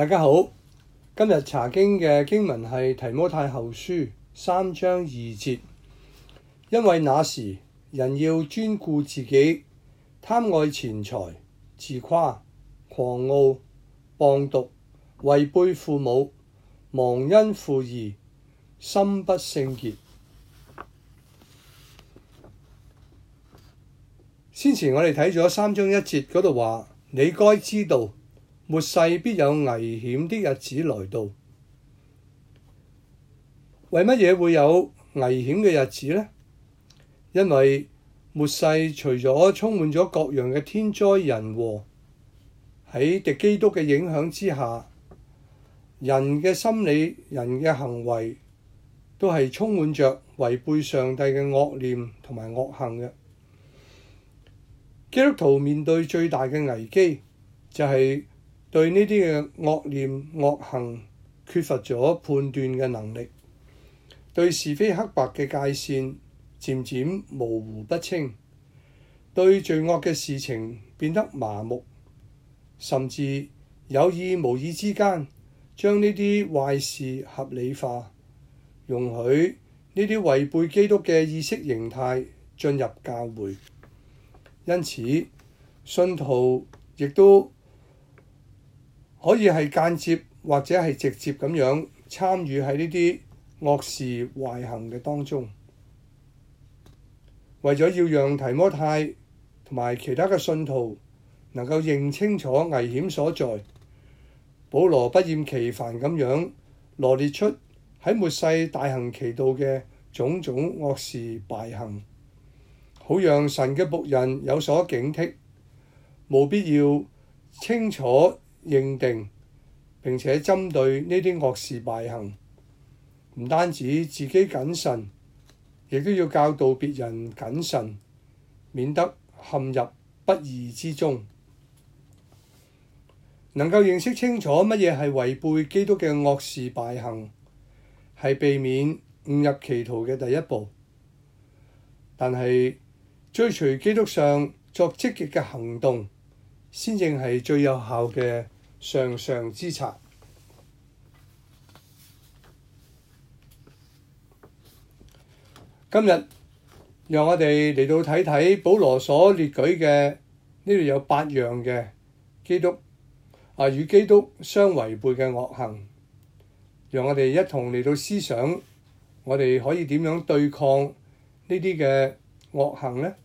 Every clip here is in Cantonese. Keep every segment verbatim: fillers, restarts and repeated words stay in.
大家好，今日查經嘅經文係提摩太後書三章二節，因為那時人要專顧自己，貪愛錢財，自誇、狂傲、謗讟，違背父母，忘恩負義，心不聖潔。先前我哋睇咗三章一節嗰度話，你該知道末世必有危險的日子來到。為乜嘢會有危險嘅日子呢？因為末世除咗充滿咗各樣嘅天災人禍，喺敵基督嘅影響之下，人嘅心理、人嘅行為都係充滿着違背上帝嘅惡念同埋惡行嘅。基督徒面對最大嘅危機，就係對呢啲嘅惡念惡行缺乏咗判斷嘅能力，對是非黑白嘅界線漸漸模糊不清，對罪惡嘅事情變得麻木，甚至有意無意之間將呢啲壞事合理化，容許呢啲違背基督嘅意識形態進入教會。因此，信徒亦都可以係間接或者係直接咁樣參與喺呢啲惡事壞行嘅當中。為咗要讓提摩太同埋其他嘅信徒能夠認清楚危險所在，保羅不厭其煩咁樣羅列出喺末世大行其道嘅種種惡事敗行，好讓神嘅僕人有所警惕，務必要清楚認定並且針對呢啲惡事敗行，唔單止自己謹慎，亦都要教導別人謹慎，免得陷入不義之中。能夠認識清楚乜嘢係違背基督嘅惡事敗行，係避免誤入歧途嘅第一步。但係追隨基督上作積極嘅行動，先正係最有效嘅上上之策。今日讓我哋嚟到睇睇保羅所列舉嘅，呢度有八樣嘅基督啊與基督相違背嘅惡行，讓我哋一同嚟到思想，我哋可以點樣對抗呢啲嘅惡行呢？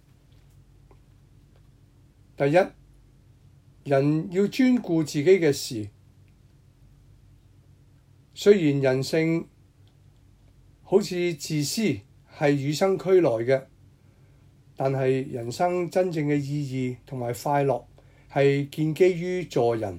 第一，人要專顧自己嘅事。雖然人性好似自私係與生俱來嘅，但係人生真正嘅意義同埋快樂係建基於助人。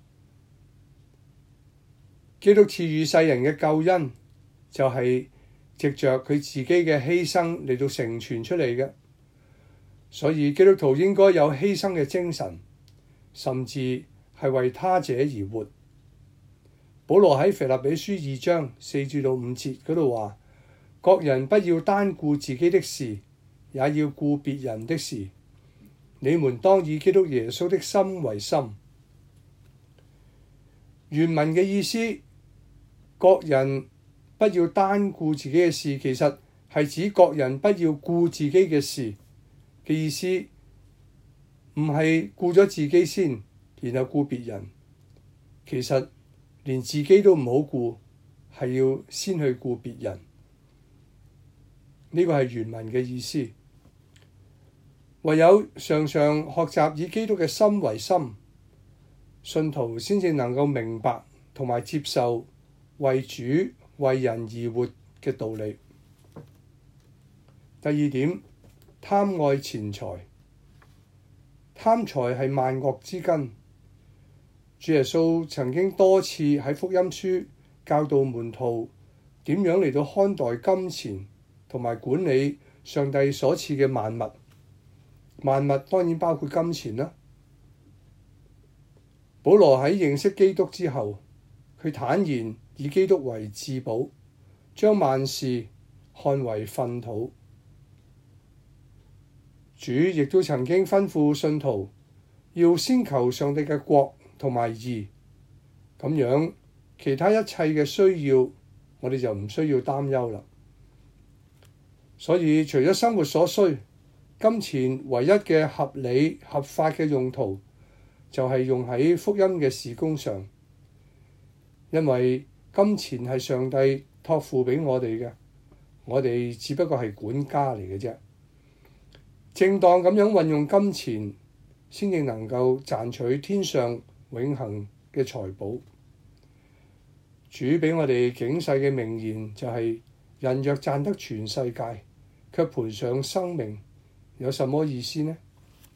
基督賜予世人嘅救恩就係藉着佢自己嘅犧牲嚟到成全出嚟嘅，所以基督徒應該有犧牲嘅精神，甚至係為他者而活。保羅喺腓立比書二章四至到五節嗰度話：各人不要單顧自己的事，也要顧別人的事。你們當以基督耶穌的心為心。原文嘅意思，各人不要單顧自己嘅事，其實係指各人不要顧自己嘅事嘅意思，唔係顧咗自己先，然後顧別人。其實連自己都唔好顧，係要先去顧別人。呢個係原文嘅意思。唯有常常學習以基督嘅心為心，信徒先至能夠明白同埋接受為主為人而活嘅道理。第二點，貪愛錢財。貪財係萬惡之根。主耶穌曾經多次喺福音書教導門徒點樣嚟到看待金錢同埋管理上帝所賜嘅萬物。萬物當然包括金錢啦。保羅喺認識基督之後，佢坦然以基督為至寶，將萬事看為糞土。主亦都曾經吩咐信徒要先求上帝嘅國同埋義， 咁樣其他一切嘅需要，我哋就唔需要擔憂啦。所以除咗生活所需，金錢唯一嘅合理合法嘅用途，就係用喺福音嘅事工上。因為金錢係上帝託付俾我哋嘅，我哋只不過係管家嚟嘅啫。正當咁樣運用金錢，先至能夠賺取天上永恆嘅財寶。主俾我哋警世嘅名言就係：人若賺得全世界，卻賠上生命，有什麼意思呢？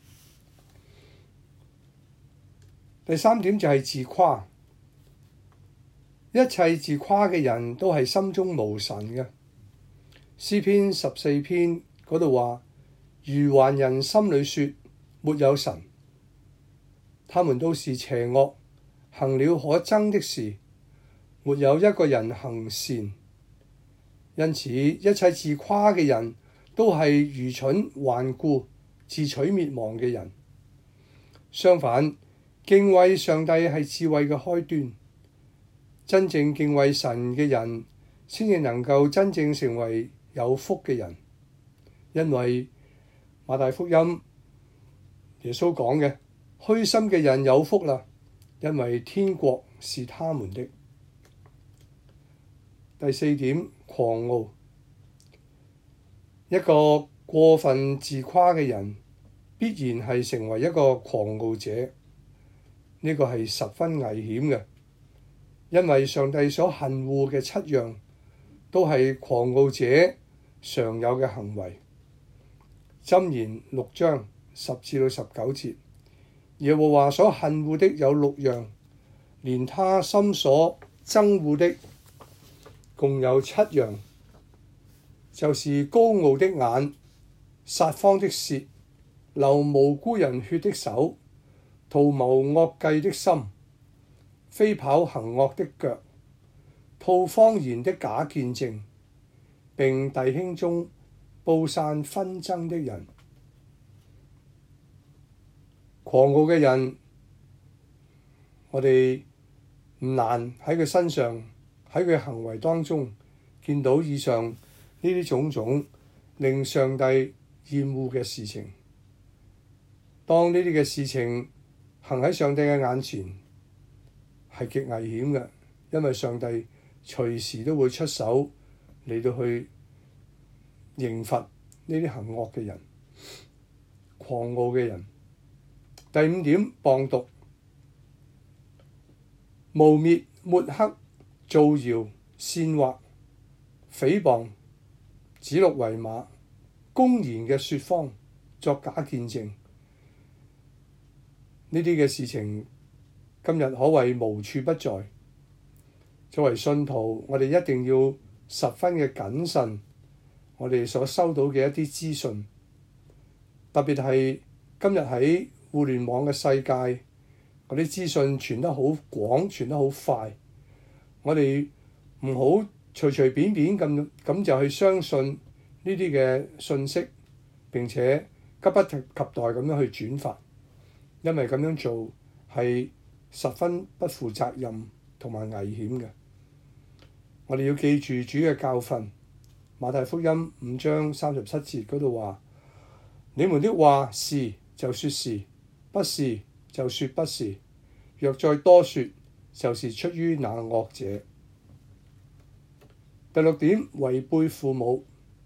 第三點就係自誇。一切自誇嘅人都係心中無神嘅。詩篇十四篇嗰度話：愚頑人心裡說沒有神，他們都是邪惡，行了可憎的事，沒有一個人行善。因此，一切自誇嘅人都係愚蠢頑固、自取滅亡嘅人。相反，敬畏上帝係智慧嘅開端。真正敬畏神嘅人，先至能夠真正成為有福嘅人。因為馬太福音耶穌講嘅，虛心嘅人有福啦，因為天國是他們的。第四點，狂傲。一個過分自誇嘅人，必然係成為一個狂傲者。呢個係十分危險嘅。因為上帝所恨惡嘅七樣，都係狂傲者常有嘅行為。箴言六章十至到十九節，耶和華所恨惡的有六樣，連他心所憎惡的共有七樣，就是高傲的眼、撒謊的舌、流無辜人血的手、圖謀惡計的心、飛跑行惡的腳、吐謊言的假見證，並弟兄中布散紛爭的人。狂傲嘅人，我哋唔難喺佢身上，喺佢行為當中見到以上呢啲種種令上帝厭惡嘅事情。當呢啲嘅事情行喺上帝嘅眼前，係極危險嘅，因為上帝隨時都會出手嚟到去刑罰呢啲行惡嘅人、狂傲嘅人。第五點，謗讟、誣蔑、抹黑、造謠、煽惑、誹謗、指鹿為馬、公然嘅説謊、作假見證，呢啲嘅事情今日可謂無處不在。作為信徒，我哋一定要十分嘅謹慎，我哋所收到嘅一啲資訊，特別係今日喺互聯網嘅世界，嗰啲資訊傳得好廣，傳得好快，我哋唔好隨隨便便咁咁就去相信呢啲嘅信息，並且急不及待咁樣去轉發，因為咁樣做係十分不負責任同埋危險嘅。我哋要記住主嘅教訓，馬太福音五章三十七節嗰度話：你們的話是就說是，不是就說不是，若再多說，就是出於那惡者。第六點，違背父母。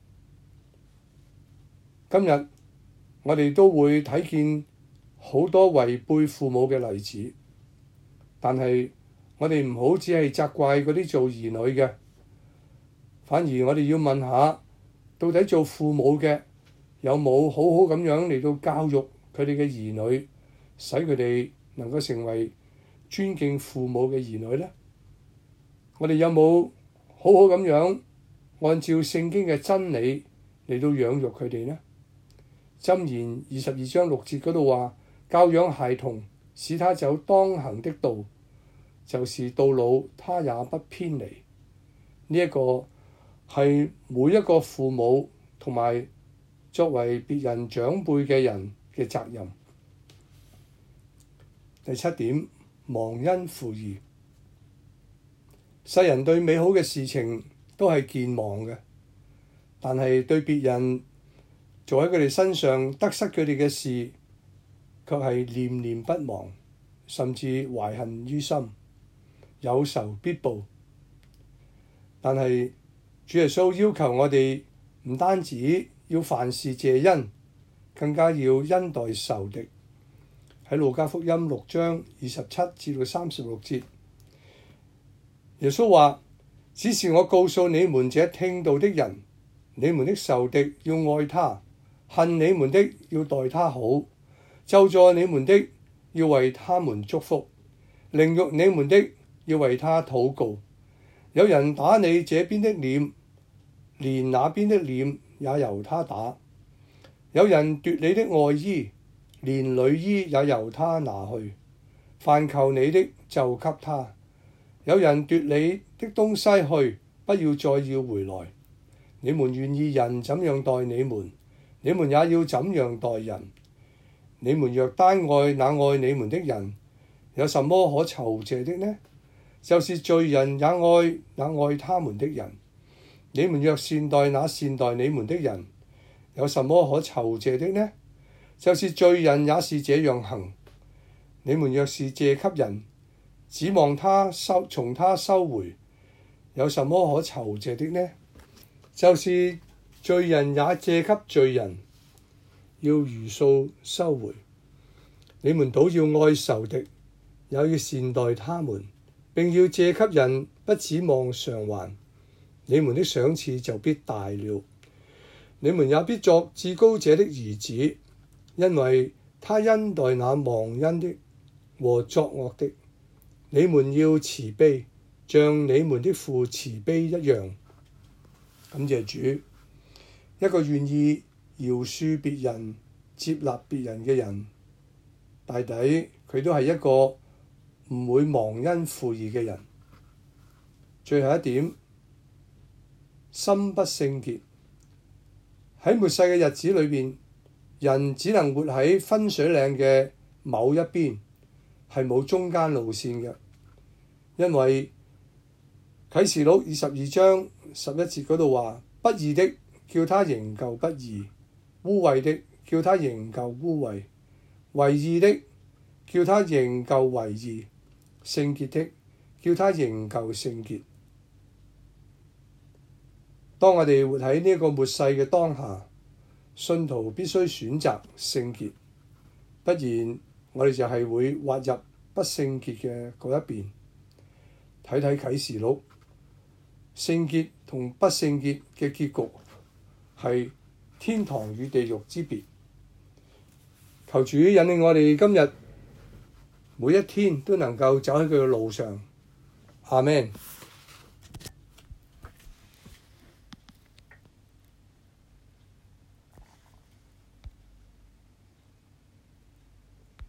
今日我哋都會睇見好多違背父母嘅例子，但係我哋唔好只係責怪嗰啲做兒女嘅，反而我哋要問下，到底做父母嘅有冇好好咁樣嚟到教育佢哋嘅兒女，使佢哋能夠成為尊敬父母嘅兒女呢？我哋有冇好好咁樣按照聖經嘅真理嚟到養育佢哋呢？箴言二十二章六節嗰度話：教養孩童，使他走當行的道，就是到老他也不偏離。呢一個係每一個父母同埋作為別人長輩嘅人嘅責任。第七點，忘恩負義。 世人對美好嘅事情都係健忘嘅，但係對別人做喺佢哋身上得失佢哋嘅事，卻係念念不忘，甚至懷恨於心，有仇必報。但係主耶穌要求我哋唔單止要凡事謝恩，更加要恩待仇敵。喺路加福音六章二十七至到三十六節，耶穌話：只是我告訴你們這聽道的人，你們的仇敵要愛他，恨你們的要待他好，咒詛你們的要為他們祝福，凌辱你們的要為他禱告。有人打你這邊的臉，連那邊的臉也由他打；有人奪你的外衣，連裡衣也由他拿去。凡求你的就給他。有人奪你的東西去，不要再要回來。你們願意人怎樣待你們，你們也要怎樣待人。你們若單愛那愛你們的人，有什麼可酬謝的呢？就是罪人也愛那愛他們的人。你們若善待那善待你們的人，有什麼可酬謝的呢？就是罪人也是這樣行。你們若是借給人，指望他收從他收回，有什麼可酬謝的呢？就是罪人也借給罪人，要如數收回。你們倒要愛仇敵，也要善待他們，並要借給人，不指望償還。你們的賞賜就必大了。你們也必作至高者的兒子，因為他恩待那忘恩的和作惡的。你們要慈悲，像你們的父慈悲一樣。感謝主，一個願意饒恕別人、接納別人嘅人，大抵佢都係一個唔會忘恩負義嘅人。最後一點，心不聖潔。喺末世嘅日子裏邊，人只能活喺分水嶺嘅某一邊，係冇中間路線嘅。因為啟示錄二十二章十一節嗰度話：不義的叫他仍舊不義，污穢的叫他仍舊污穢，為義的叫他仍舊為義，聖潔的叫他仍舊聖潔。當我哋活喺呢個末世嘅當下，信徒必須選擇聖潔，不然我哋就係會滑入不聖潔嘅嗰一邊。睇睇啟示錄，聖潔同不聖潔嘅結局係天堂與地獄之別。求主引領我哋今日每一天都能夠走喺佢嘅路上。阿們。